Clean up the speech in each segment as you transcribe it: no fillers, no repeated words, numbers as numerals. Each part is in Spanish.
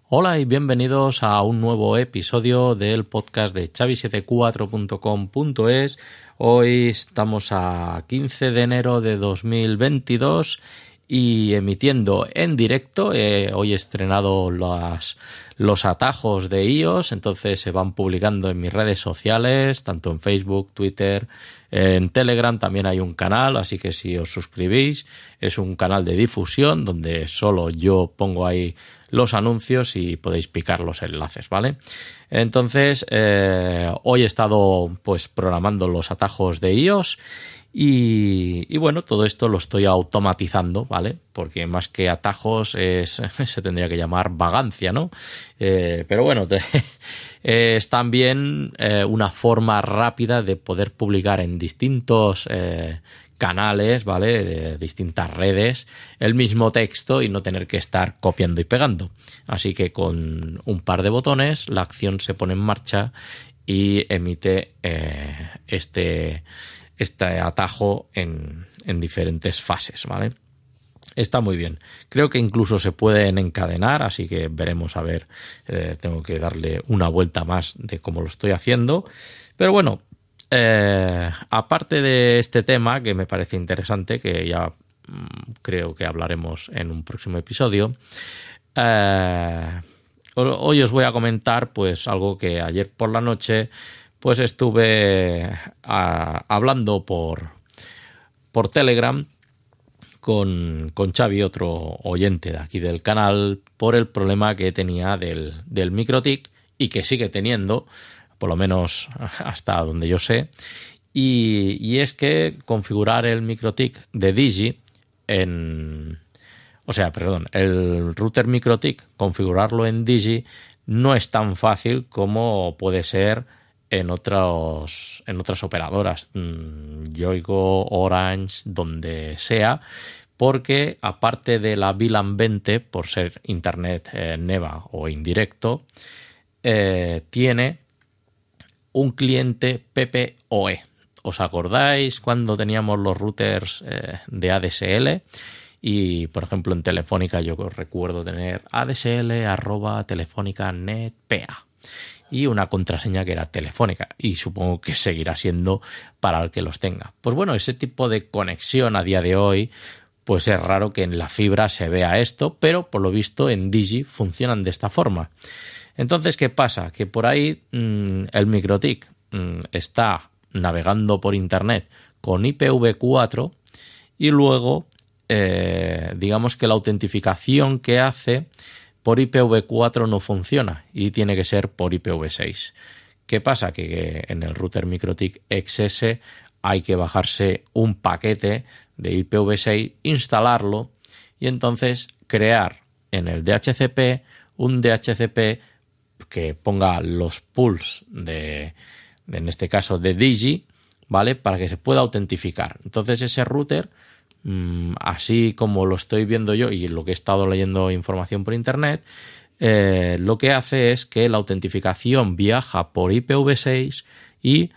Hola y bienvenidos a un nuevo episodio del podcast de xavi74.com.es. Hoy estamos a 15 de enero de 2022 y emitiendo en directo. Hoy he estrenado los atajos de iOS, entonces se van publicando en mis redes sociales, tanto en Facebook, Twitter, en Telegram también hay un canal, así que si os suscribís, es un canal de difusión donde solo yo pongo ahí los anuncios y podéis picar los enlaces, ¿vale? Entonces, hoy he estado pues programando los atajos de iOS y bueno, todo esto lo estoy automatizando, ¿vale? Porque más que atajos se tendría que llamar vagancia, ¿no? Pero bueno, es también una forma rápida de poder publicar en distintos canales, ¿vale? De distintas redes, el mismo texto y no tener que estar copiando y pegando. Así que con un par de botones la acción se pone en marcha y emite este atajo en diferentes fases, ¿vale? Está muy bien. Creo que incluso se pueden encadenar, así que veremos a ver. Tengo que darle una vuelta más de cómo lo estoy haciendo. Pero bueno, aparte de este tema que me parece interesante, que ya creo que hablaremos en un próximo episodio, hoy os voy a comentar pues algo que ayer por la noche pues estuve hablando por Telegram con Xavi, otro oyente de aquí del canal, por el problema que tenía del MikroTik y que sigue teniendo, por lo menos hasta donde yo sé, y es que configurar el MikroTik de Digi el router MikroTik, configurarlo en Digi no es tan fácil como puede ser en otras operadoras, Yoigo, Orange, donde sea, porque aparte de la VLAN 20, por ser internet NEVA o indirecto, tiene un cliente PPoE. ¿Os acordáis cuando teníamos los routers de ADSL? Y, por ejemplo, en Telefónica yo recuerdo tener adsl@telefónica.net.pa y una contraseña que era Telefónica, y supongo que seguirá siendo para el que los tenga. Pues bueno, ese tipo de conexión a día de hoy, pues es raro que en la fibra se vea esto, pero por lo visto en Digi funcionan de esta forma. Entonces, ¿qué pasa? Que por ahí el MikroTik está navegando por internet con IPv4 y luego digamos que la autentificación que hace por IPv4 no funciona y tiene que ser por IPv6. ¿Qué pasa? Que en el router MikroTik XS hay que bajarse un paquete de IPv6, instalarlo y entonces crear en el DHCP un DHCP que ponga los pools en este caso de Digi, ¿vale? Para que se pueda autentificar. Entonces ese router, así como lo estoy viendo yo y lo que he estado leyendo información por internet, lo que hace es que la autentificación viaja por IPv6 y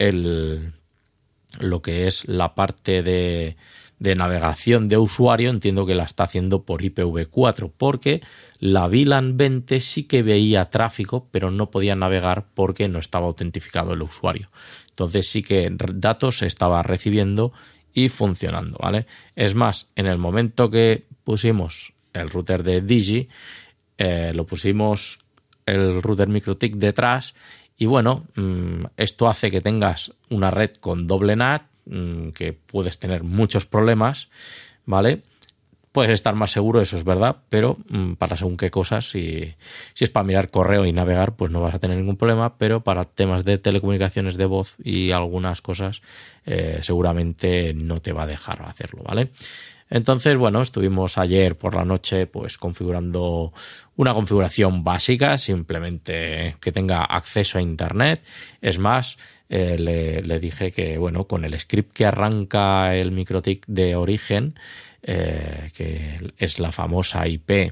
lo que es la parte de navegación de usuario entiendo que la está haciendo por IPv4, porque la VLAN 20 sí que veía tráfico, pero no podía navegar porque no estaba autentificado el usuario. Entonces sí que datos se estaba recibiendo y funcionando, ¿vale? Es más, en el momento que pusimos el router de Digi, lo pusimos el router MikroTik detrás y bueno, esto hace que tengas una red con doble NAT, que puedes tener muchos problemas, ¿vale? Puedes estar más seguro, eso es verdad, pero para según qué cosas, si es para mirar correo y navegar, pues no vas a tener ningún problema, pero para temas de telecomunicaciones de voz y algunas cosas, seguramente no te va a dejar hacerlo, ¿vale? Entonces, bueno, estuvimos ayer por la noche pues configurando una configuración básica, simplemente que tenga acceso a internet. Es más, le dije que, bueno, con el script que arranca el MikroTik de origen, que es la famosa IP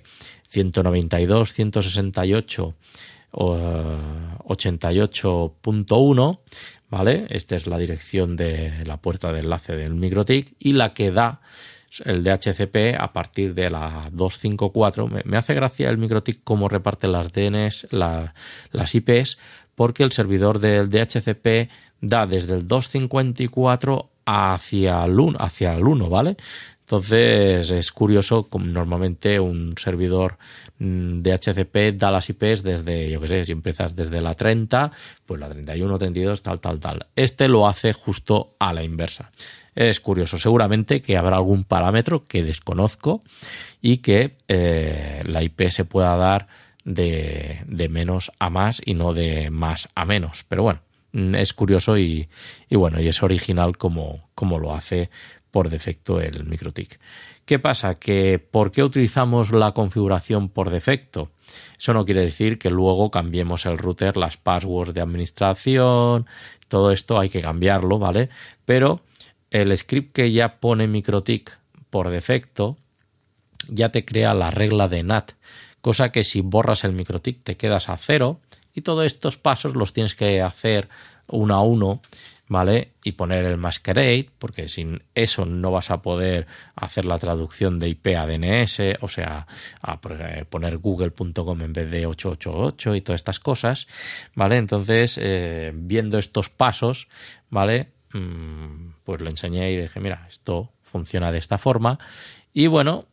192.168.88.1, ¿vale? Esta es la dirección de la puerta de enlace del MikroTik y la que da el DHCP a partir de la 254. Me hace gracia el MikroTik cómo reparte las DNS, las IPs, porque el servidor del DHCP da desde el 254 hacia el 1, ¿vale? Entonces es curioso como normalmente un servidor DHCP da las IPs desde, yo qué sé, si empiezas desde la 30, pues la 31, 32, tal. Este lo hace justo a la inversa. Es curioso, seguramente que habrá algún parámetro que desconozco y que la IP se pueda dar de menos a más y no de más a menos. Pero bueno, es curioso y bueno, y es original como lo hace por defecto el MikroTik. ¿Qué pasa? Que ¿por qué utilizamos la configuración por defecto? Eso no quiere decir que luego cambiemos el router, las passwords de administración, todo esto hay que cambiarlo, ¿vale? Pero el script que ya pone MikroTik por defecto ya te crea la regla de NAT, cosa que si borras el MikroTik te quedas a 0 y todos estos pasos los tienes que hacer uno a uno, ¿vale? Y poner el masquerade, porque sin eso no vas a poder hacer la traducción de IP a DNS, o sea, a poner google.com en vez de 888 y todas estas cosas, ¿vale? Entonces, viendo estos pasos, ¿vale? Pues le enseñé y dije, mira, esto funciona de esta forma. Y bueno,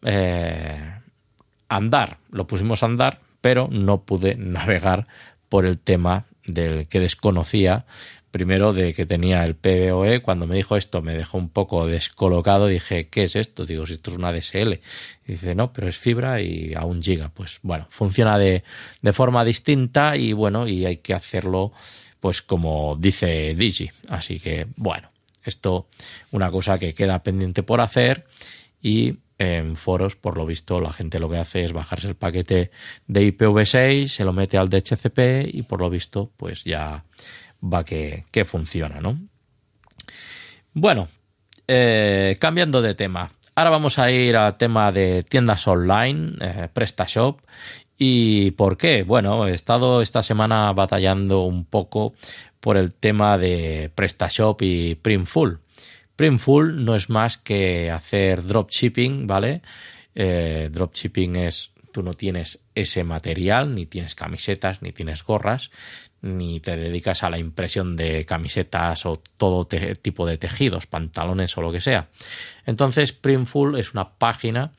lo pusimos a andar, pero no pude navegar por el tema del que desconocía. Primero de que tenía el PoE, cuando me dijo esto me dejó un poco descolocado, dije, ¿qué es esto? Digo, si esto es una DSL. Y dice, no, pero es fibra y a 1 giga. Pues bueno, funciona de forma distinta y bueno, y hay que hacerlo pues como dice Digi. Así que bueno, esto una cosa que queda pendiente por hacer y en foros, por lo visto, la gente lo que hace es bajarse el paquete de IPv6, se lo mete al DHCP y por lo visto pues ya va que funciona, ¿no? Bueno, cambiando de tema. Ahora vamos a ir al tema de tiendas online, PrestaShop. ¿Y por qué? Bueno, he estado esta semana batallando un poco por el tema de PrestaShop y Printful. Printful no es más que hacer dropshipping, ¿vale? Dropshipping es, tú no tienes ese material, ni tienes camisetas, ni tienes gorras, ni te dedicas a la impresión de camisetas o todo tipo de tejidos, pantalones o lo que sea. Entonces, Printful es una página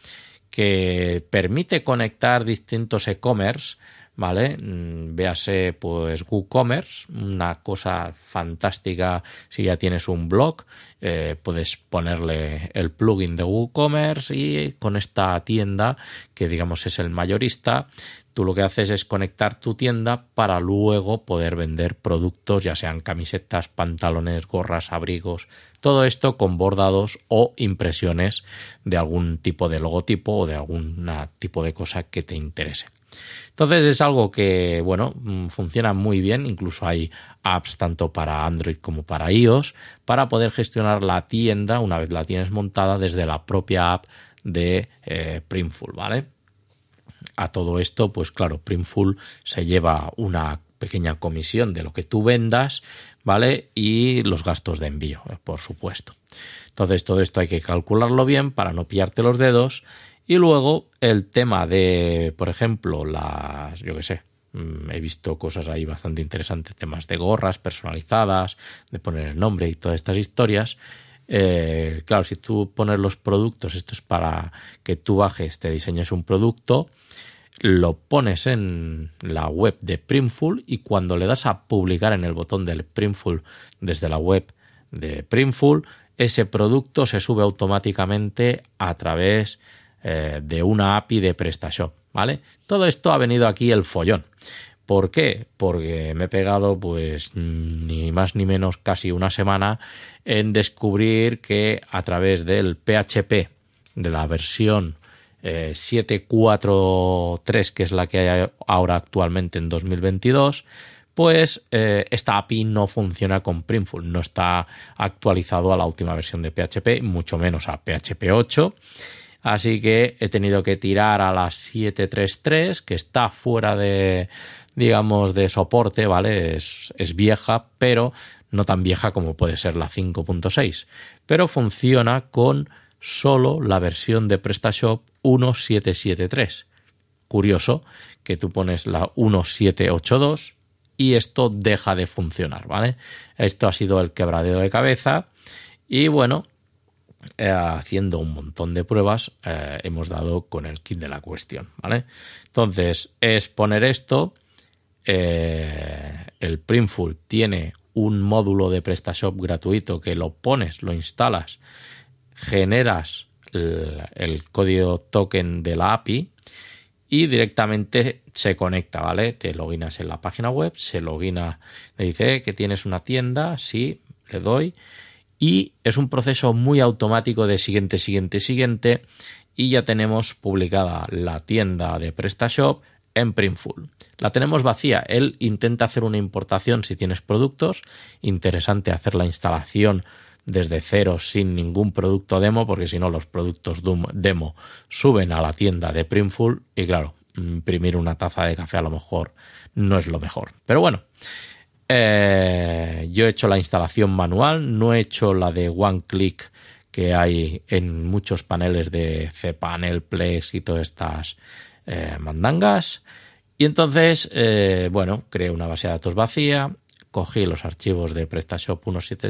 que permite conectar distintos e-commerce, ¿vale? Véase pues WooCommerce, una cosa fantástica. Si ya tienes un blog, puedes ponerle el plugin de WooCommerce y con esta tienda, que digamos es el mayorista, tú lo que haces es conectar tu tienda para luego poder vender productos, ya sean camisetas, pantalones, gorras, abrigos, todo esto con bordados o impresiones de algún tipo de logotipo o de algún tipo de cosa que te interese. Entonces es algo que, bueno, funciona muy bien, incluso hay apps tanto para Android como para iOS para poder gestionar la tienda una vez la tienes montada desde la propia app de Printful, ¿vale? A todo esto, pues claro, Printful se lleva una pequeña comisión de lo que tú vendas, ¿vale? Y los gastos de envío, por supuesto. Entonces todo esto hay que calcularlo bien para no pillarte los dedos. Y luego el tema de, por ejemplo, yo qué sé, he visto cosas ahí bastante interesantes, temas de gorras personalizadas, de poner el nombre y todas estas historias. Claro, si tú pones los productos, esto es para que tú bajes, te diseñes un producto, lo pones en la web de Printful y cuando le das a publicar en el botón del Printful desde la web de Printful, ese producto se sube automáticamente a través de una API de PrestaShop, ¿vale? Todo esto ha venido aquí el follón. ¿Por qué? Porque me he pegado pues ni más ni menos casi una semana en descubrir que a través del PHP de la versión 7.4.3, que es la que hay ahora actualmente en 2022, pues esta API no funciona con Printful, no está actualizado a la última versión de PHP, mucho menos a PHP 8. Así que he tenido que tirar a la 7.3.3, que está fuera de, digamos, de soporte, ¿vale? Es vieja, pero no tan vieja como puede ser la 5.6. Pero funciona con solo la versión de PrestaShop 1.773. Curioso que tú pones la 1.782 y esto deja de funcionar, ¿vale? Esto ha sido el quebradero de cabeza y bueno, haciendo un montón de pruebas hemos dado con el kit de la cuestión, ¿vale? Entonces es poner esto, el Printful tiene un módulo de PrestaShop gratuito que lo pones, lo instalas, generas el código token de la API y directamente se conecta, ¿vale? Te loginas en la página web, se logina, me dice que tienes una tienda, sí, le doy y es un proceso muy automático de siguiente y ya tenemos publicada la tienda de PrestaShop en Printful. La tenemos vacía, él intenta hacer una importación si tienes productos, interesante hacer la instalación desde cero sin ningún producto demo, porque si no los productos demo suben a la tienda de Printful y claro, imprimir una taza de café a lo mejor no es lo mejor. Pero bueno, yo he hecho la instalación manual, no he hecho la de one click que hay en muchos paneles de cPanel, Plex y todas estas mandangas. Y entonces, bueno, creé una base de datos vacía, cogí los archivos de PrestaShop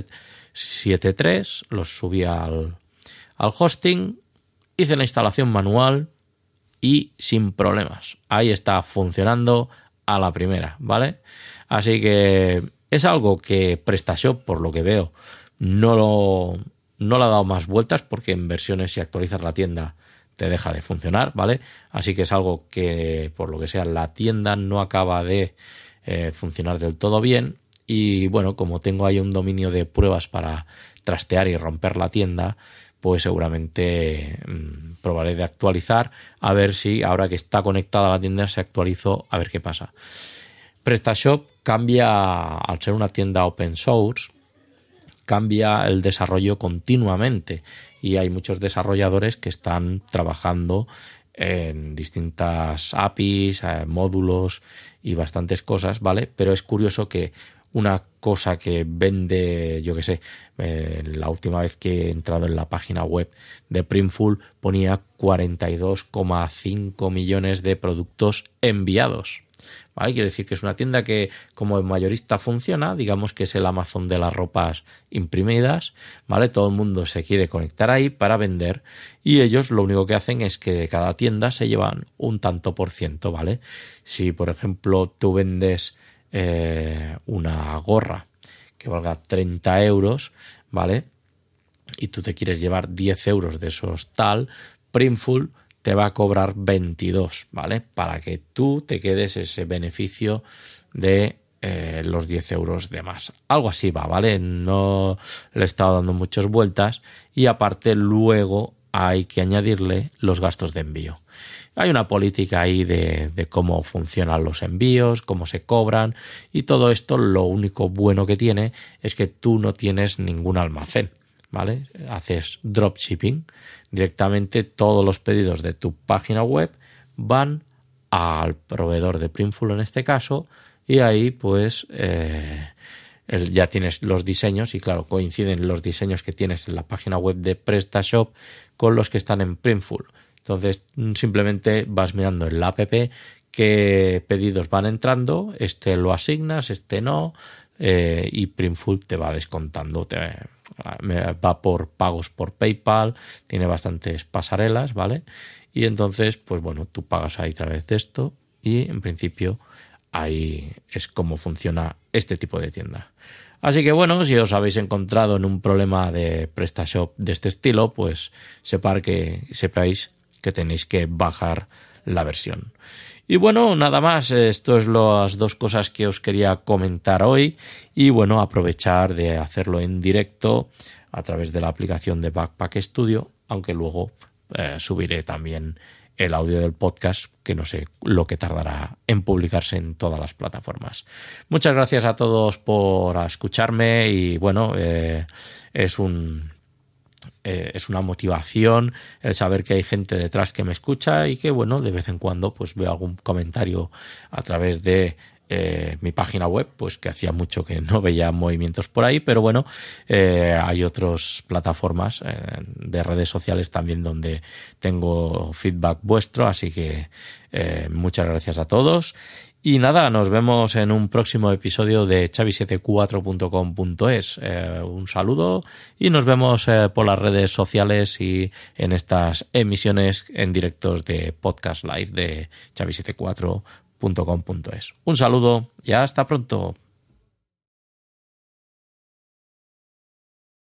1.773, los subí al hosting, hice la instalación manual y sin problemas. Ahí está funcionando a la primera, ¿vale? Así que es algo que PrestaShop, por lo que veo, no le ha dado más vueltas porque en versiones si actualizas la tienda te deja de funcionar, ¿vale? Así que es algo que, por lo que sea, la tienda no acaba de funcionar del todo bien. Y bueno, como tengo ahí un dominio de pruebas para trastear y romper la tienda, pues seguramente probaré de actualizar a ver si ahora que está conectada la tienda se actualizó, a ver qué pasa. PrestaShop cambia, al ser una tienda open source, cambia el desarrollo continuamente y hay muchos desarrolladores que están trabajando en distintas APIs, módulos y bastantes cosas, ¿vale? Pero es curioso que una cosa que vende, yo qué sé, la última vez que he entrado en la página web de Printful ponía 42,5 millones de productos enviados, ¿vale? Quiere decir que es una tienda que como mayorista funciona, digamos que es el Amazon de las ropas imprimidas, ¿vale? Todo el mundo se quiere conectar ahí para vender y ellos lo único que hacen es que de cada tienda se llevan un tanto por ciento, ¿vale? Si por ejemplo tú vendes una gorra que valga 30 euros, ¿vale? Y tú te quieres llevar 10 euros de esos tal, Printful te va a cobrar 22, ¿vale? Para que tú te quedes ese beneficio de los 10 euros de más. Algo así va, ¿vale? No le he estado dando muchas vueltas y aparte luego hay que añadirle los gastos de envío. Hay una política ahí de cómo funcionan los envíos, cómo se cobran y todo esto lo único bueno que tiene es que tú no tienes ningún almacén, ¿vale? Haces dropshipping, directamente todos los pedidos de tu página web van al proveedor de Printful en este caso y ahí pues ya tienes los diseños y claro, coinciden los diseños que tienes en la página web de PrestaShop con los que están en Printful. Entonces simplemente vas mirando en la app qué pedidos van entrando, este lo asignas, este no, y Printful te va descontando, va por pagos por PayPal, tiene bastantes pasarelas, ¿vale? Y entonces, pues bueno, tú pagas ahí a través de esto y en principio ahí es como funciona este tipo de tienda. Así que bueno, si os habéis encontrado en un problema de PrestaShop de este estilo, pues sepáis que tenéis que bajar la versión. Y bueno, nada más, esto es las dos cosas que os quería comentar hoy y bueno, aprovechar de hacerlo en directo a través de la aplicación de Backpack Studio, aunque luego subiré también el audio del podcast, que no sé lo que tardará en publicarse en todas las plataformas. Muchas gracias a todos por escucharme y bueno, es una motivación el saber que hay gente detrás que me escucha y que bueno, de vez en cuando pues veo algún comentario a través de mi página web, pues que hacía mucho que no veía movimientos por ahí, pero bueno, hay otras plataformas de redes sociales también donde tengo feedback vuestro, así que muchas gracias a todos. Y nada, nos vemos en un próximo episodio de xavi74.com.es. Un saludo y nos vemos por las redes sociales y en estas emisiones en directos de Podcast Live de xavi74.com.es. Un saludo y hasta pronto.